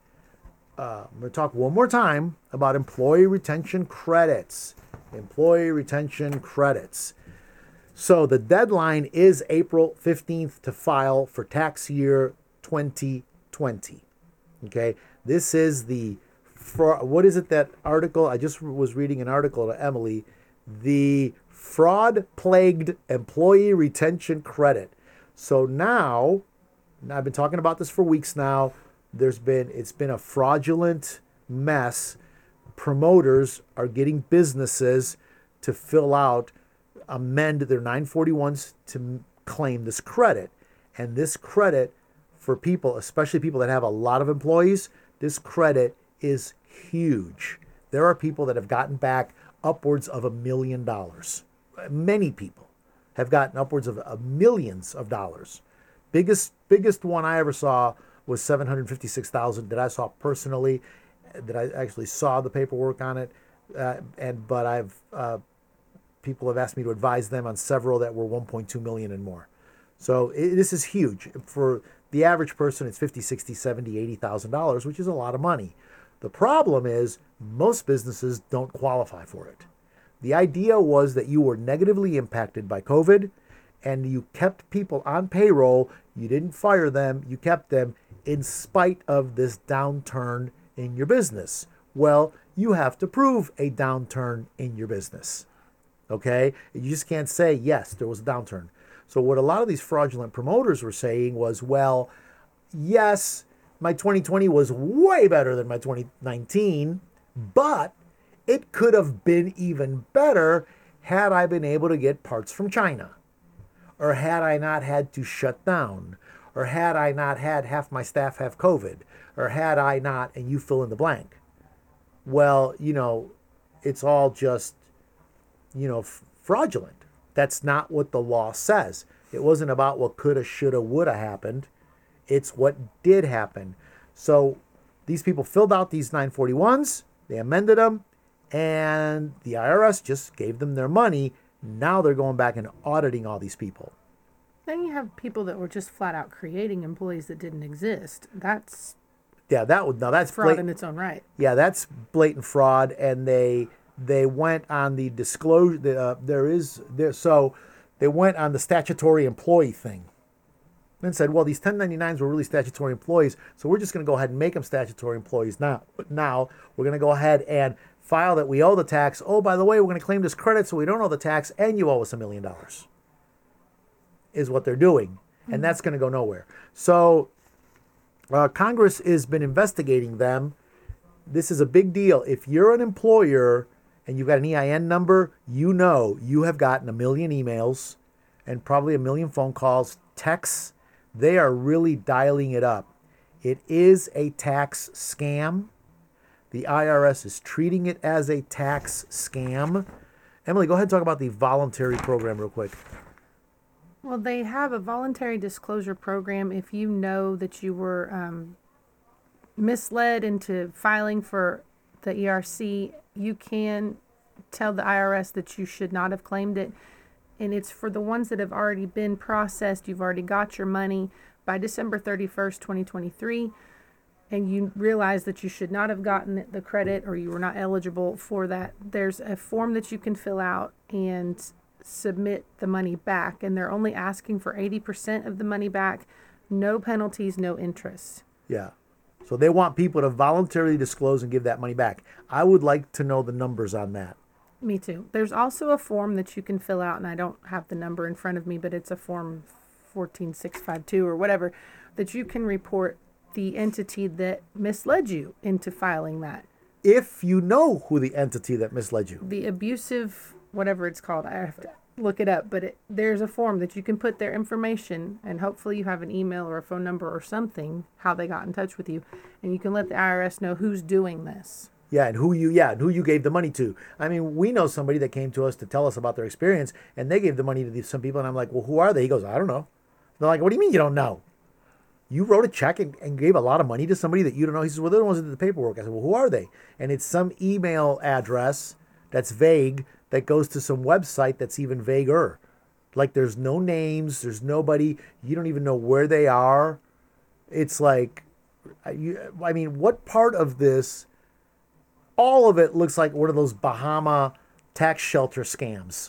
Uh, I'm going to talk one more time about employee retention credits. Employee retention credits. So the deadline is April fifteenth to file for tax year twenty twenty. Okay, this is the, fra- what is it, that article? I just was reading an article to Emily, the fraud-plagued employee retention credit. So now, and I've been talking about this for weeks now, there's been, it's been a fraudulent mess. Promoters are getting businesses to fill out amend their nine forty-ones to claim this credit. And this credit for people, especially people that have a lot of employees, this credit is huge. There are people that have gotten back upwards of a million dollars. Many people have gotten upwards of a millions of dollars. Biggest biggest one I ever saw was seven hundred fifty-six thousand that I saw personally, that I actually saw the paperwork on it. Uh, and but I've uh, people have asked me to advise them on several that were one point two million and more. So it, this is huge. For the average person, it's fifty, sixty, seventy, eighty thousand dollars, which is a lot of money. The problem is most businesses don't qualify for it. The idea was that you were negatively impacted by COVID and you kept people on payroll. You didn't fire them. You kept them in spite of this downturn in your business. Well, you have to prove a downturn in your business. Okay? You just can't say, yes, there was a downturn. So what a lot of these fraudulent promoters were saying was, well, yes, my twenty twenty was way better than my twenty nineteen, but it could have been even better had I been able to get parts from China, or had I not had to shut down, or had I not had half my staff have COVID, or had I not, and you fill in the blank. Well, you know, it's all just, you know, f- fraudulent. That's not what the law says. It wasn't about what coulda, shoulda, woulda happened. It's what did happen. So these people filled out these nine forty-ones, they amended them, and the I R S just gave them their money. Now they're going back and auditing all these people. Then you have people that were just flat out creating employees that didn't exist. That's Yeah, that would now that's fraud blat- in its own right. yeah, that's blatant fraud, and they they went on the disclosure. The, uh, there is there so they went on the statutory employee thing, and said, well, these ten ninety-nines were really statutory employees, so we're just going to go ahead and make them statutory employees now. But now we're going to go ahead and file that we owe the tax. Oh, by the way, we're going to claim this credit so we don't owe the tax, and you owe us a million dollars. Is what they're doing, and that's going to go nowhere. So uh, Congress has been investigating them. This is a big deal. If you're an employer and you've got an E I N number, you know you have gotten a million emails and probably a million phone calls, texts. They are really dialing it up. It is a tax scam. The I R S is treating it as a tax scam. Emily, go ahead and talk about the voluntary program real quick. Well, they have a voluntary disclosure program. If you know that you were um, misled into filing for the E R C, you can tell the I R S that you should not have claimed it. And it's for the ones that have already been processed. You've already got your money by December thirty-first, twenty twenty-three, and you realize that you should not have gotten the credit or you were not eligible for that. There's a form that you can fill out and submit the money back, and they're only asking for eighty percent of the money back. No penalties, no interest. Yeah. So they want people to voluntarily disclose and give that money back. I would like to know the numbers on that. Me too. There's also a form that you can fill out, and I don't have the number in front of me, but it's a form fourteen six five two or whatever, that you can report the entity that misled you into filing that. If you know who the entity that misled you. The abusive, whatever it's called, I have to look it up, but it, there's a form that you can put their information, and hopefully you have an email or a phone number or something, how they got in touch with you, and you can let the I R S know who's doing this. Yeah, and who you yeah, and who you gave the money to. I mean, we know somebody that came to us to tell us about their experience, and they gave the money to these, some people, and I'm like, well, who are they? He goes, I don't know. They're like, what do you mean you don't know? You wrote a check and, and gave a lot of money to somebody that you don't know. He says, well, they're the ones that did the paperwork. I said, well, who are they? And it's some email address that's vague that goes to some website that's even vaguer. Like there's no names, there's nobody, you don't even know where they are. It's like, you, I mean, what part of this, all of it looks like one of those Bahama tax shelter scams.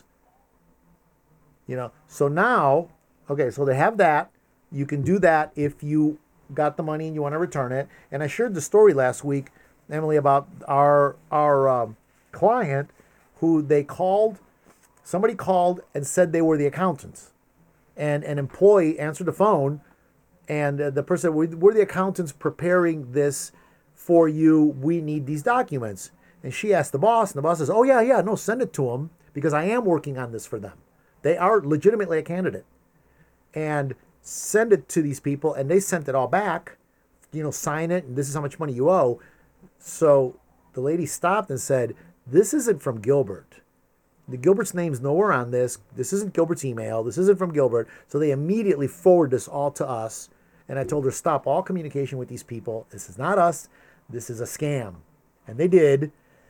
You know, so now, okay, so they have that. You can do that if you got the money and you want to return it. And I shared the story last week, Emily, about our our um, client who they called, somebody called and said they were the accountants. And an employee answered the phone, and uh, the person said, we're the accountants preparing this for you. We need these documents. And she asked the boss, and the boss says, oh, yeah, yeah, no, send it to them because I am working on this for them. They are legitimately a candidate. And send it to these people, and they sent it all back, you know, sign it, and this is how much money you owe. So the lady stopped and said, this isn't from Gilbert. The Gilbert's name's nowhere on this. This isn't Gilbert's email. This isn't from Gilbert. So they immediately forwarded this all to us. And I told her, stop all communication with these people. This is not us. This is a scam. And they did.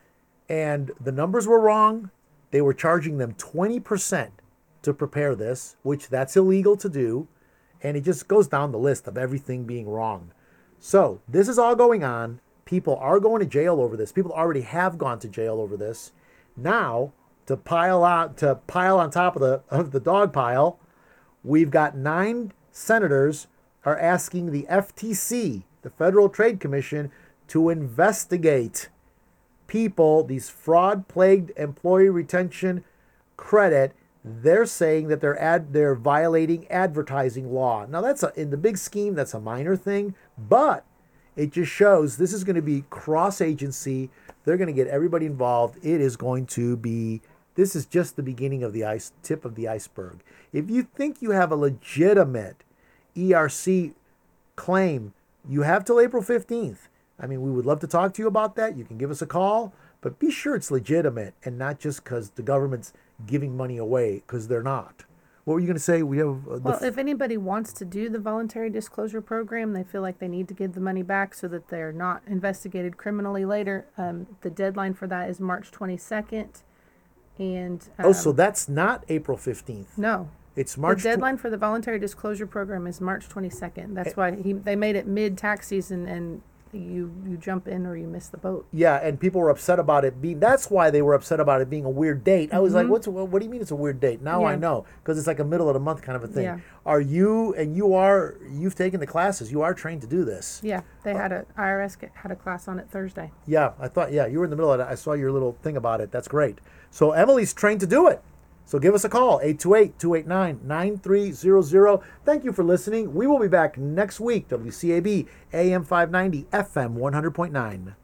And the numbers were wrong. They were charging them twenty percent to prepare this, which that's illegal to do. And it just goes down the list of everything being wrong. So this is all going on. People are going to jail over this. People already have gone to jail over this. Now, to pile on to pile on top of the of the dog pile, we've got nine senators are asking the F T C, the Federal Trade Commission, to investigate people, these fraud-plagued employee retention credit. They're saying that they're ad, they're violating advertising law. Now that's a, in the big scheme, that's a minor thing, but it just shows this is going to be cross-agency. They're going to get everybody involved. It is going to be, this is just the beginning of the ice, tip of the iceberg. If you think you have a legitimate E R C claim, you have till April fifteenth. I mean, we would love to talk to you about that. You can give us a call, but be sure it's legitimate and not just because the government's giving money away, because they're not. What were you going to say? We have uh, the Well, f- if anybody wants to do the voluntary disclosure program, they feel like they need to give the money back so that they're not investigated criminally later. Um, the deadline for that is March twenty-second. And um, oh, so that's not April fifteenth. no, It's March. the tw- deadline for the voluntary disclosure program is March twenty-second. That's why he they made it mid tax season, and you you jump in or you miss the boat. Yeah, and people were upset about it being. That's why they were upset about it being a weird date. I was like, "What's what do you mean it's a weird date?" Now I Yeah. know because it's like a middle of the month kind of a thing. Yeah. Are you and you are you've taken the classes? You are trained to do this. Yeah, they had a I R S get- had a class on it Thursday. Yeah, I thought. Yeah, you were in the middle of it. I saw your little thing about it. That's great. So Emily's trained to do it. So give us a call, eight two eight, two eight nine, nine three zero zero. Thank you for listening. We will be back next week, W C A B, A M five ninety, F M one hundred point nine.